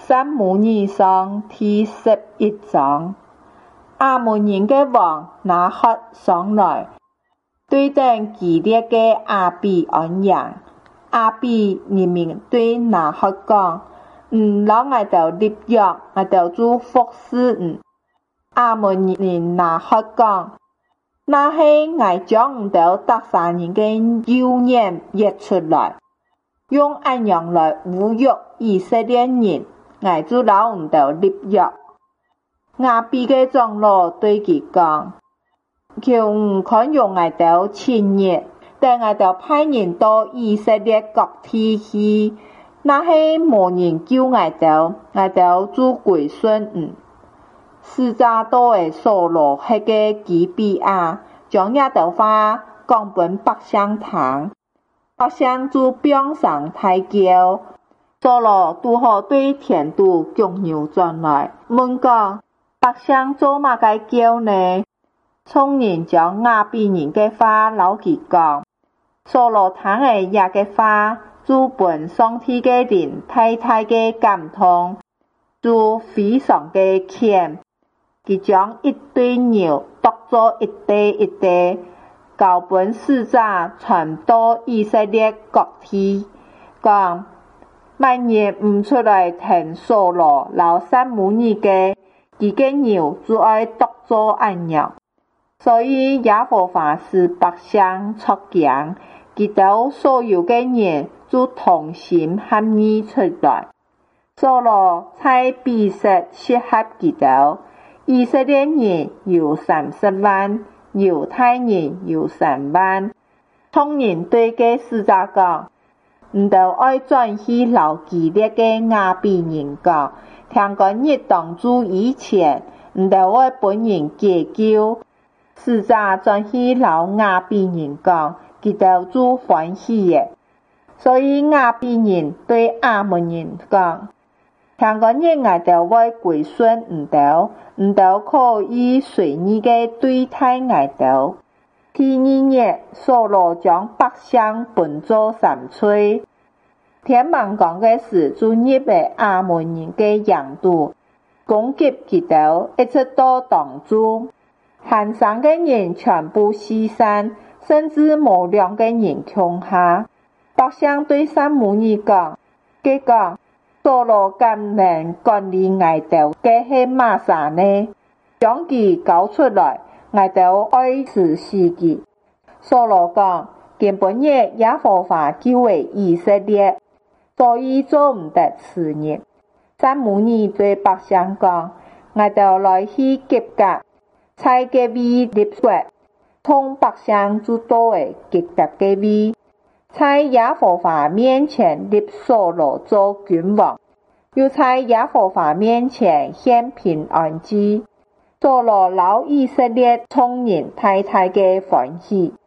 撒母耳上第11章，亞捫人嘅王拿鶴上來，對等激烈嘅亞比安營。亞比人民對拿鶴講：攞我哋立約，我哋做服侍。亞捫人拿鶴講：那係我將哋得勝人嘅妖念譯出來，用安樣來侮辱以色列人。我就老唔到立約。亞比嘅長老對佢講：求看用我哋前日，但我哋派人到以色列各地去，那係無人救我哋做歸順。使者到嘅掃羅迄個基比亞，將一條話講本百姓聽，百姓就變上大叫。掃羅拄好對天都腳扭轉來，問講：百姓做乜嘅叫呢？眾人將亞比人嘅話留佢講。掃羅聽嘅一嘅話，就本上帝嘅靈大大嘅感動，就非常嘅虔。佢將一對牛剁做一塊，交本使者傳到以色列各地，講：萬日唔出來聽掃羅留撒母耳嘅，佢嘅牛就愛剁做安樣。所以耶和華使百姓作驚，佢哋所有嘅人就同心合意出來。掃羅在比色設合佢哋，以色列人有30萬，猶太人有3萬。眾人對嘅使者講：唔得愛轉去留激烈嘅亞比人講，聽講日當主以前，唔得愛本人解救。使者轉去留亞比人講，佢哋就歡喜嘅。所以亞比人對亞捫人講：聽講日我哋愛歸順唔得可以隨意嘅對待我哋。第2日，掃羅將百姓分作3吹。天望講嘅事就入嚟亞捫人嘅營度，攻擊佢哋，一直到當中，行上嘅人全部死散，甚至無兩個人窮下。百姓對撒母耳講：佢講掃羅敢能管理我哋嘅係乜啥呢？將佢交出來，我哋愛治死佢。掃羅講：根本日耶和華救為以色列，所以做唔得此日。撒母耳對百姓講：我哋來去吉甲，在嗰位立國，從百姓就到嘅吉甲嗰位，在耶和華面前立掃羅做君王，又在耶和華面前獻平安祭。掃羅留以色列眾人大大嘅歡喜。